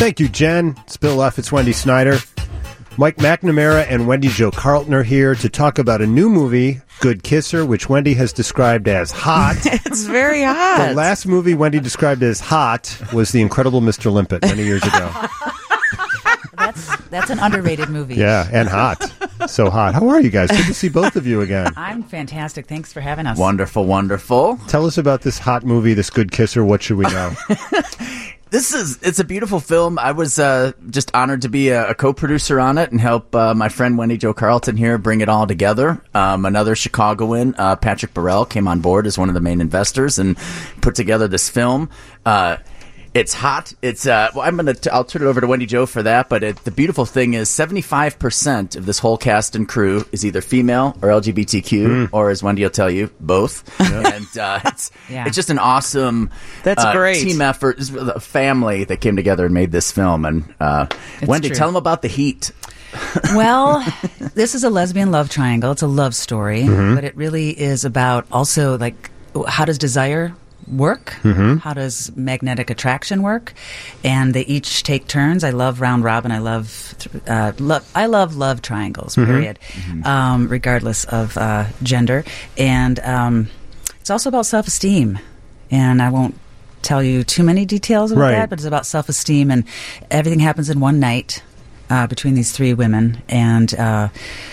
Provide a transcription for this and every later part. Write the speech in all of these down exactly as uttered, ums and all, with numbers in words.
Thank you, Jen. It's Bill F. It's Wendy Snyder. Mike McNamara and Wendy Jo Carlton are here to talk about a new movie, Good Kisser, which Wendy has described as hot. It's very hot. The last movie Wendy described as hot was The Incredible Mister Limpet many years ago. That's that's an underrated movie. Yeah, and hot. So hot. How are you guys? Good to see both of you again. I'm fantastic. Thanks for having us. Wonderful, wonderful. Tell us about this hot movie, this Good Kisser. What should we know? This is, it's a beautiful film. I was uh, just honored to be a, a co-producer on it and help uh, my friend Wendy Jo Carlton here bring it all together. Um, another Chicagoan, uh, Patrick Burrell, came on board as one of the main investors and put together this film. Uh, It's hot. It's uh. Well, I'm gonna. T- I'll turn it over to Wendy Jo for that. But it, the beautiful thing is, seventy-five percent of this whole cast and crew is either female or L G B T Q, mm. or as Wendy will tell you, both. Yeah. And uh, it's yeah. it's just an awesome. That's uh, great team effort. It's a family that came together and made this film. And uh, Wendy, true. tell them about the heat. Well, this is a lesbian love triangle. It's a love story, mm-hmm. but it really is about also like how does desire work? Mm-hmm. How does magnetic attraction work? And they each take turns. I love round robin. I love, uh, love I love love triangles, period, mm-hmm. um, regardless of uh, gender. And um, it's also about self-esteem. And I won't tell you too many details about right. that, but it's about self-esteem. And everything happens in one night uh, between these three women. And uh,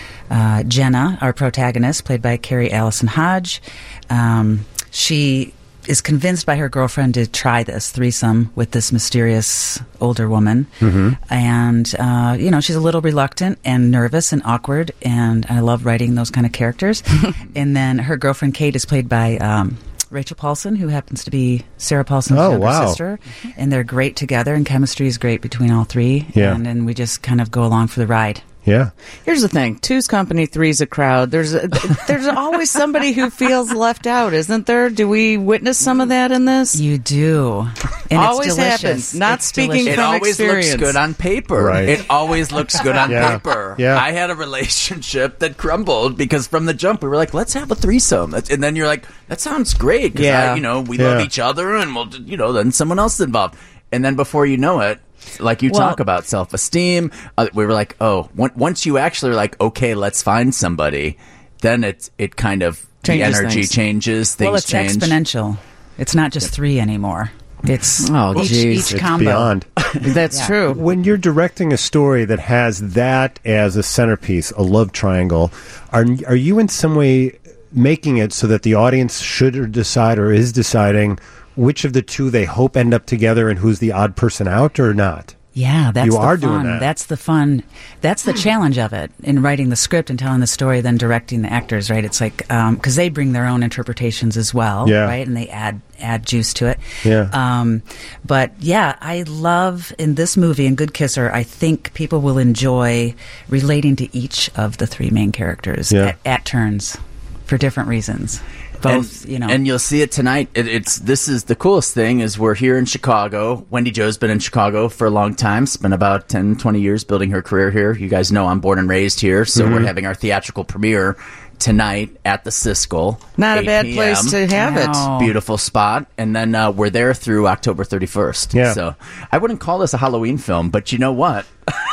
uh, Jenna, our protagonist, played by Carrie Allison Hodge, um, she is convinced by her girlfriend to try this threesome with this mysterious older woman. Mm-hmm. And, uh, you know, she's a little reluctant and nervous and awkward, and I love writing those kind of characters. And then her girlfriend, Kate, is played by um, Rachel Paulson, who happens to be Sarah Paulson's oh, younger wow. sister. And they're great together, and chemistry is great between all three. Yeah. And then we just kind of go along for the ride. Yeah. Here's the thing: two's company, three's a crowd. There's a, there's always somebody who feels left out, isn't there? Do we witness some of that in this? You do. And always it's delicious. happens. Not it's speaking delicious. It from always experience. looks good on paper. Right. It always looks good on Yeah. paper. Yeah. I had a relationship that crumbled because from the jump we were like, let's have a threesome. And then you're like, that sounds great because Yeah. you know we Yeah. love each other and we'll, you know, then someone else is involved. And then before you know it, like you Well- talk about self-esteem, uh, we were like, oh, on- once you actually are like, okay, let's find somebody, then it it kind of Changes the energy things. changes, things Well, it's change. exponential. It's not just three anymore. It's Oh, each, geez. each It's combo. beyond. That's Yeah. true. When you're directing a story that has that as a centerpiece, a love triangle, are are you in some way making it so that the audience should or decide or is deciding which of the two they hope end up together and who's the odd person out or not? Yeah, that's You the are fun. doing that. That's the fun. That's the challenge of it in writing the script and telling the story, then directing the actors. Right? It's like because they bring their own interpretations as well, Yeah. right? And they add add juice to it. Yeah. Um, but yeah, I love in this movie, in Good Kisser, I think people will enjoy relating to each of the three main characters Yeah. at, at turns for different reasons. Both, and, you know, and you'll see it tonight. It, it's this is the coolest thing is we're here in Chicago. Wendy Jo's been in Chicago for a long time. Spent about ten, twenty years building her career here. You guys know I'm born and raised here, so Mm-hmm. we're having our theatrical premiere tonight at the Siskel. Not a eight bad p.m. place to have it. Wow. Beautiful spot, and then uh, we're there through October thirty-first. Yeah. So I wouldn't call this a Halloween film, but you know what?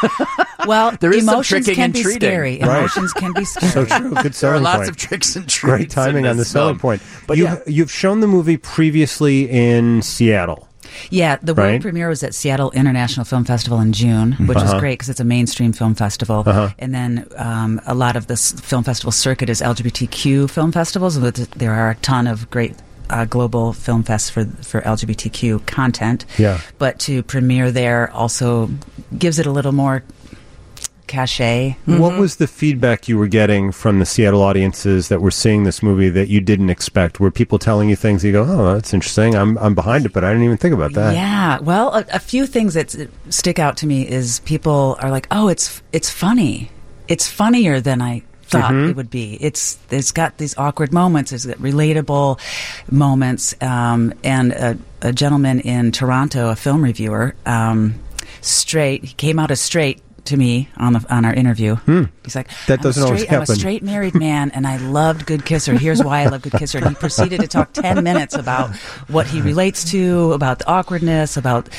well, there is some emotions tricking can and be treating. scary. Right. Emotions can be scary. So true. Good There are selling lots point. of tricks and treats. Great timing in on the this selling film. point. But you, yeah. You've shown the movie previously in Seattle. Yeah, the Right? world premiere was at Seattle International Film Festival in June, which Uh-huh. is great because it's a mainstream film festival. Uh-huh. And then um, a lot of this film festival circuit is L G B T Q film festivals. And there are a ton of great uh, global film fests for for L G B T Q content. Yeah. But to premiere there also gives it a little more cachet. What was the feedback you were getting from the Seattle audiences that were seeing this movie that you didn't expect? Were people telling you things you go, oh, that's interesting. I'm I'm behind it, but I didn't even think about that. Yeah, well, a, a few things that s- stick out to me is people are like, "Oh, it's it's funny. It's funnier than I thought Mm-hmm. it would be. It's it's got these awkward moments, it's got relatable moments." Um, and a, a gentleman in Toronto, a film reviewer, um, straight, he came out as straight. to me on the on our interview. Hmm. He's like, That I'm doesn't a always straight, I'm a happen. straight married man, and I loved Good Kisser. Here's why I love Good Kisser. And he proceeded to talk ten minutes about what he relates to, about the awkwardness, about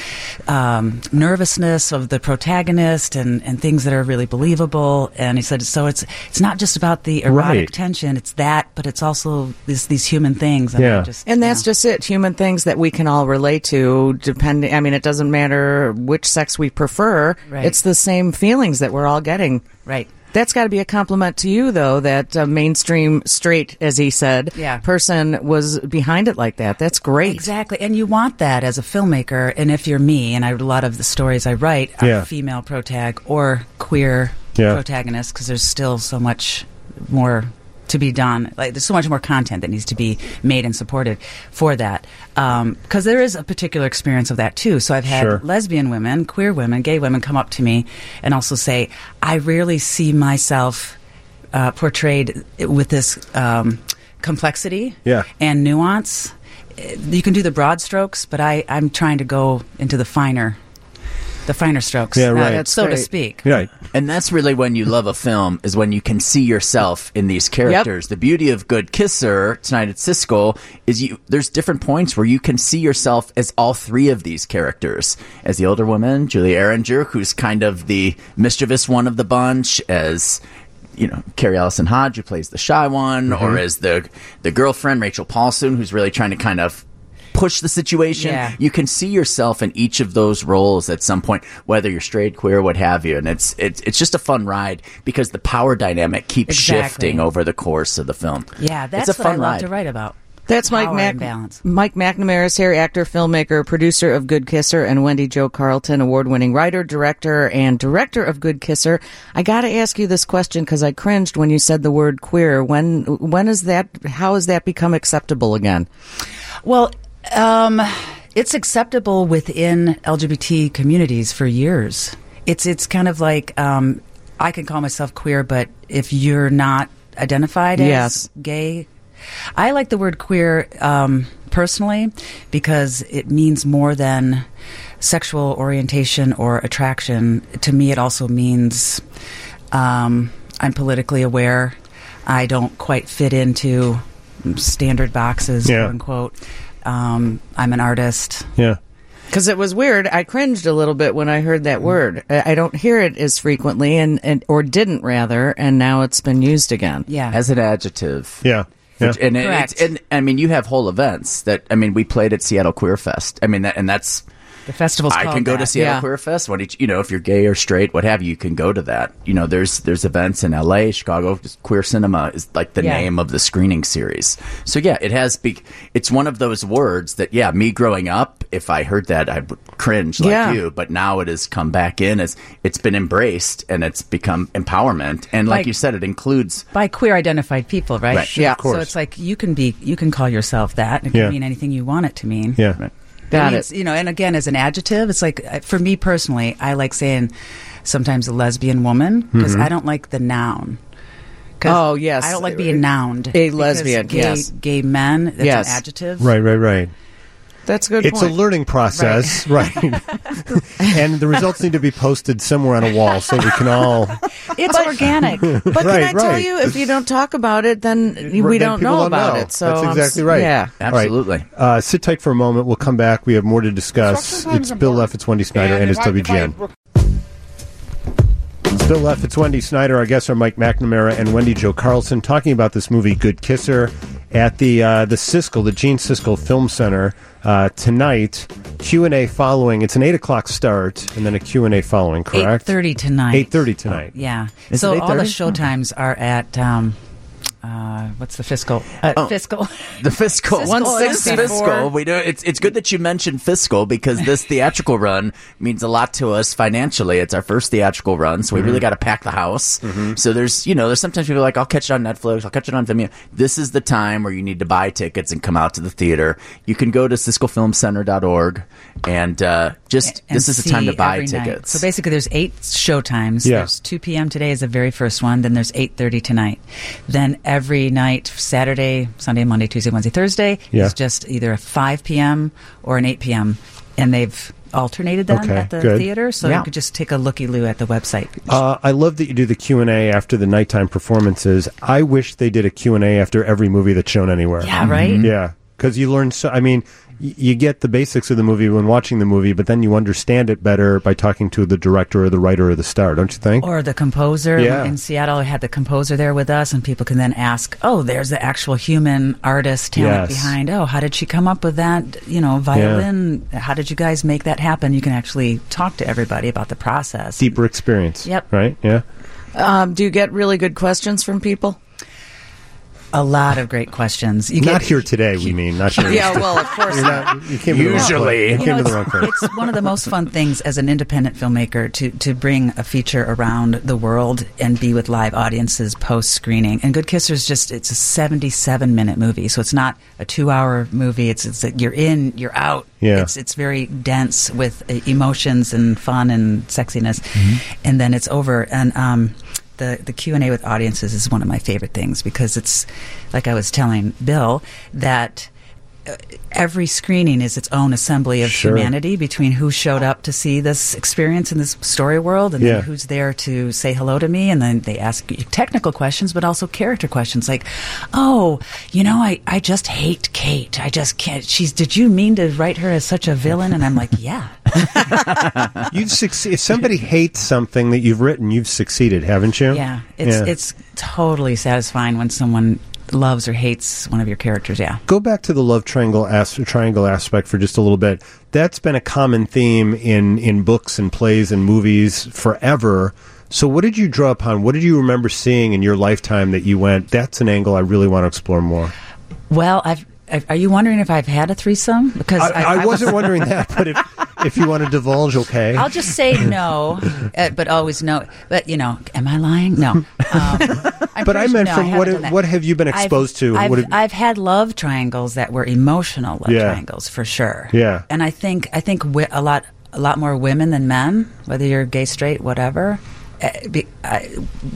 um, nervousness of the protagonist, and, and things that are really believable. And he said, so it's it's not just about the erotic Right. tension, it's that, but it's also this, these human things. And Yeah. I just, And that's yeah. just it. Human things that we can all relate to, depending. I mean, it doesn't matter which sex we prefer. Right. It's the same feelings that we're all getting. right. That's got to be a compliment to you, though, that uh, mainstream straight, as he said, Yeah. person was behind it like that. That's great. Exactly. And you want that as a filmmaker. And if you're me, and I, a lot of the stories I write are Yeah. female protag or queer Yeah. protagonists, because there's still so much more to be done. Like, there's so much more content that needs to be made and supported for that. Because there is a particular experience of that, too. So I've had Sure. lesbian women, queer women, gay women come up to me and also say, I rarely see myself uh, portrayed with this um, complexity Yeah. and nuance. You can do the broad strokes, but I, I'm trying to go into the finer, the finer strokes, Yeah, right. that's so to great. speak. Right. And that's really when you love a film, is when you can see yourself in these characters. The beauty of Good Kisser, Tonight at Siskel, is you there's different points where you can see yourself as all three of these characters. As the older woman, Julia Erringer, who's kind of the mischievous one of the bunch, as you know, Carrie Allison Hodge, who plays the shy one, or as the the girlfriend, Rachel Paulson, who's really trying to kind of push the situation. Yeah. You can see yourself in each of those roles at some point, whether you're straight, queer, what have you. And it's it's it's just a fun ride because the power dynamic keeps Exactly. shifting over the course of the film. Yeah, that's it's a what I fun love ride. to write about. That's Mike Power Mac- and balance. Mike McNamara is here, actor, filmmaker, producer of Good Kisser, and Wendy Jo Carlton, award-winning writer, director, and director of Good Kisser. I got to ask you this question because I cringed when you said the word queer. When when is that? How has that become acceptable again? Well, um, it's acceptable within L G B T communities for years. It's it's kind of like um, I can call myself queer, but if you're not identified as Yes. gay, I like the word queer um, personally because it means more than sexual orientation or attraction. To me, it also means um, I'm politically aware. I don't quite fit into standard boxes, Yeah. quote unquote. Um, I'm an artist. Yeah. Because it was weird. I cringed a little bit when I heard that word. I I don't hear it as frequently, and, and or didn't rather, and now it's been used again. Yeah. As an adjective. Yeah. Yeah. Which, and, it- Correct. it's, and I mean, you have whole events that I mean, we played at Seattle Queer Fest. I mean, that, and that's the festival's I called can go to that. Seattle Yeah. Queer Fest. When each, you know, if you're gay or straight, what have you, you can go to that. You know, there's there's events in L A, Chicago. Just Queer Cinema is like the Yeah. name of the screening series. So yeah, it has. Be, it's one of those words that yeah, me growing up, if I heard that, I would cringe like Yeah. you. But now it has come back in as it's been embraced and it's become empowerment. And like, Like- you said, it includes. By queer identified people, right? Right. Yeah. Of course. So it's like you can be, you can call yourself that. And it Yeah. can mean anything you want it to mean. Yeah. Got means, it. You know, and again, as an adjective, it's like uh, for me personally, I like saying sometimes a lesbian woman because I don't like the noun. 'Cause Oh, yes. I don't like being nouned. A Because lesbian, gay, yes. Gay men. That's Yes. an adjective. Right, right, right. That's a good It's point. a learning process, right? And the results need to be posted somewhere on a wall so we can all. It's organic. But can Right, I tell right. you, if you don't talk about it, then we Then don't people know don't about know. it. So That's I'm exactly s- right. Yeah. All right. Absolutely. Uh, sit tight for a moment. We'll come back. We have more to discuss. It's Bill F. It's Wendy Snyder, and, it's W G N. It's Bill F. It's Wendy Snyder. Our guests are Mike McNamara and Wendy Jo Carlson, talking about this movie Good Kisser at the uh, the Siskel, the Gene Siskel Film Center uh, tonight. Q and A following. It's an eight o'clock start, and then a Q and A following. Eight Correct. thirty tonight. Eight thirty tonight. Yeah. Is so it all the eight thirty? show times are at um, uh, what's the fiscal? Uh, Oh. Fiscal. The fiscal. Fiscal. It's sixty-four. fiscal. We do. It's it's good that you mentioned fiscal because this theatrical run means a lot to us financially. It's our first theatrical run, so we really got to pack the house. So there's you know there's sometimes people are like I'll catch it on Netflix, I'll catch it on Vimeo. This is the time where you need to buy tickets and come out to the theater. You can go to siskel film center dot org and uh, just and this is the time to see buy every night. tickets. So basically, there's eight show times. Yeah. There's two p.m. today is the very first one. Then there's eight thirty tonight. Then every night, Saturday, Sunday, Monday, Tuesday, Wednesday, Thursday, Yeah. is just either a five p.m. or an eight p.m. And they've alternated them Okay, at the good. theater, so Yeah. you could just take a looky-loo at the website. Uh, I love that you do the Q and A after the nighttime performances. I wish they did a Q and A after every movie that's shown anywhere. Yeah, right? Yeah, because you learn so. I mean, y- you get the basics of the movie when watching the movie, but then you understand it better by talking to the director or the writer or the star, don't you think? Or the composer. Yeah. In Seattle, I had the composer there with us, and people can then ask, oh, there's the actual human artist talent Yes. behind. Oh, how did she come up with that, you know, violin? How did you guys make that happen? You can actually talk to everybody about the process. Deeper experience. Yep. Right? Yeah. Um, do you get really good questions from people? A lot of great questions. You Not get, here today, we mean. Not here. Yeah, well, of course You're not. not, you came to the wrong Usually. place. You You came know, to the it's, wrong place. it's one of the most fun things as an independent filmmaker to, to bring a feature around the world and be with live audiences post screening. And Good Kisser's just it's a seventy-seven minute movie, so it's not a two hour movie. It's it's you're in, you're out. Yeah. It's it's very dense with uh, emotions and fun and sexiness, and then it's over. And um, the the Q and A with audiences is one of my favorite things because it's like I was telling Bill that uh, every screening is its own assembly of Sure. humanity between who showed up to see this experience in this story world and Yeah. then who's there to say hello to me, and then they ask you technical questions but also character questions like, oh, you know, I, I just hate Kate. I just can't. She's. Did you mean to write her as such a villain? And I'm like, yeah. You've succeed. If somebody hates something that you've written, you've succeeded, haven't you? Yeah, it's Yeah. it's totally satisfying when someone loves or hates one of your characters. Yeah. Go back to the love triangle as- triangle aspect for just a little bit. That's been a common theme in, in books and plays and movies forever. So what did you draw upon? What did you remember seeing in your lifetime that you went, that's an angle I really want to explore more? Well, I've. I- Are you wondering if I've had a threesome? Because I, I wasn't wondering that, but if, if you want to divulge, okay. I'll just say no, uh, but always no. But you know, am I lying? No. Um, I'm But I pretty meant sure- no, from haven't what done have- that. what have you been I've- exposed to? I've, What have- I've had love triangles that were emotional love Yeah. triangles for sure. Yeah. and I think I think wi- a lot a lot more women than men, whether you're gay, straight, whatever. Uh, be, I,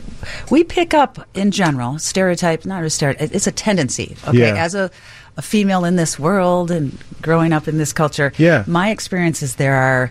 we pick up in general stereotypes. Not a stereotype. It's a tendency. Okay, Yeah. as a a female in this world and growing up in this culture, Yeah. my experience is there are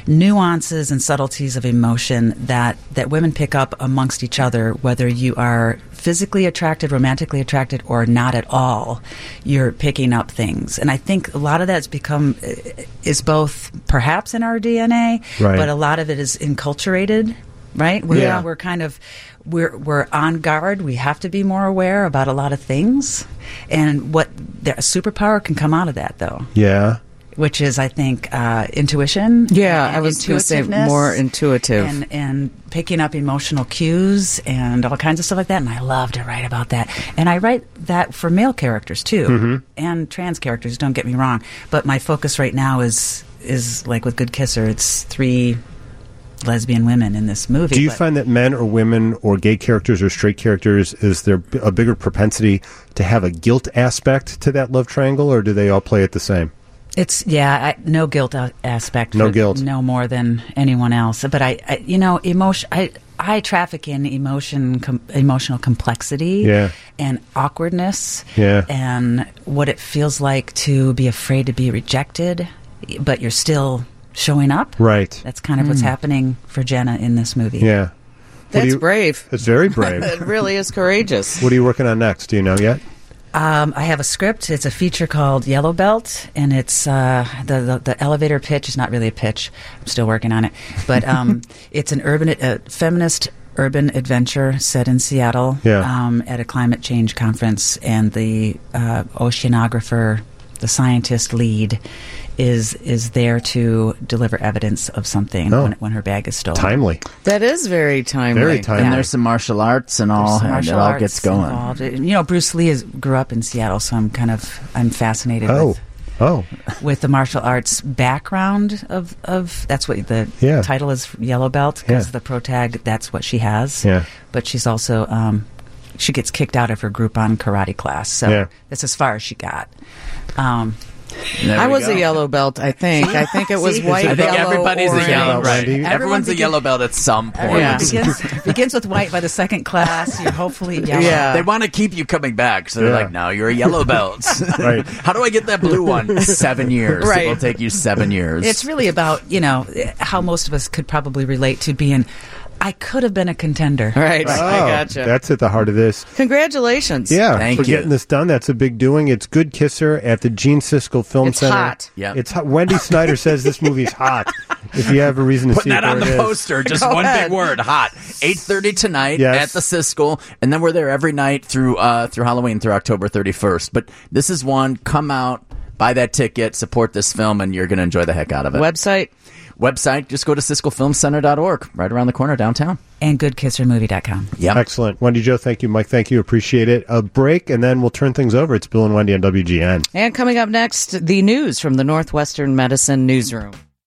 nuances and subtleties of emotion that, that women pick up amongst each other, whether you are physically attracted, romantically attracted, or not at all. You're picking up things. And I think a lot of that's become, is both perhaps in our D N A, Right. but a lot of it is enculturated, right? We're, Yeah. we're kind of, we're, we're on guard. We have to be more aware about a lot of things. And what, the, a superpower can come out of that, though. Yeah. Which is, I think, uh, intuition. Yeah, and I was going to say intuitiveness more intuitive. and and picking up emotional cues and all kinds of stuff like that. And I love to write about that. And I write that for male characters too, Mm-hmm. and trans characters. Don't get me wrong, but my focus right now is is like with Good Kisser. It's three lesbian women in this movie. Do you but- find that men or women or gay characters or straight characters, is there b- a bigger propensity to have a guilt aspect to that love triangle, or do they all play it the same? It's yeah, I, no guilt a- aspect. No for- guilt. no more than anyone else. But I, I you know, emotion. I I traffic in emotion, com, emotional complexity, Yeah. and awkwardness, Yeah. and what it feels like to be afraid to be rejected, but you're still showing up. Right. That's kind of what's happening for Jenna in this movie. Yeah. What do That's you- brave. It's very brave. It really is courageous. What are you working on next? Do you know yet? Um, I have a script. It's a feature called Yellow Belt, and it's uh, the, the the elevator pitch is not really a pitch. I'm still working on it, but um, it's an urban, uh, feminist urban adventure set in Seattle Yeah. um, at a climate change conference, and the uh, oceanographer, the scientist lead, is is there to deliver evidence of something Oh. when, when her bag is stolen. Timely. That is very timely. Very timely. And there's some martial arts and all, There's some and it martial all arts gets going. involved. You know, Bruce Lee is, grew up in Seattle, so I'm kind of I'm fascinated Oh. with Oh. with the martial arts background of, of that's what the Yeah. title is, Yellow Belt, because Yeah. the protag, that's what she has. Yeah. But she's also um, she gets kicked out of her Groupon karate class, so Yeah. that's as far as she got. Um, There I we was go. a yellow belt, I think. I think it was See? white, I think yellow, everybody's orange. a yellow, right? Wendy. Everyone's Everyone a begin- yellow belt at some point. Yeah. begins, begins with white by the second class. You're hopefully yellow. Yeah. They want to keep you coming back, so they're Yeah. like, "No, you're a yellow belt." Right. How do I get that blue one? Seven years. Right. It will take you seven years. It's really about, you know, how most of us could probably relate to being, I could have been a contender. Right. Oh, I gotcha. That's at the heart of this. Congratulations. Yeah, Thank for you. getting this done. That's a big doing. It's Good Kisser at the Gene Siskel Film It's Center. hot. Yeah. It's hot. Wendy Snyder says this movie's hot. If you have a reason to Putting see that it, on there the it is. poster. Just Go one ahead. big word: hot. Eight thirty tonight Yes. at the Siskel, and then we're there every night through uh, through Halloween through October thirty-first. But this is one. Come out, buy that ticket, support this film, and you're going to enjoy the heck out of it. Website? Website, just go to Siskel Film Center dot org, right around the corner downtown. And good kisser movie dot com. Yep. Excellent. Wendy Jo, thank you. Mike, thank you. Appreciate it. A break, and then we'll turn things over. It's Bill and Wendy on W G N. And coming up next, the news from the Northwestern Medicine Newsroom.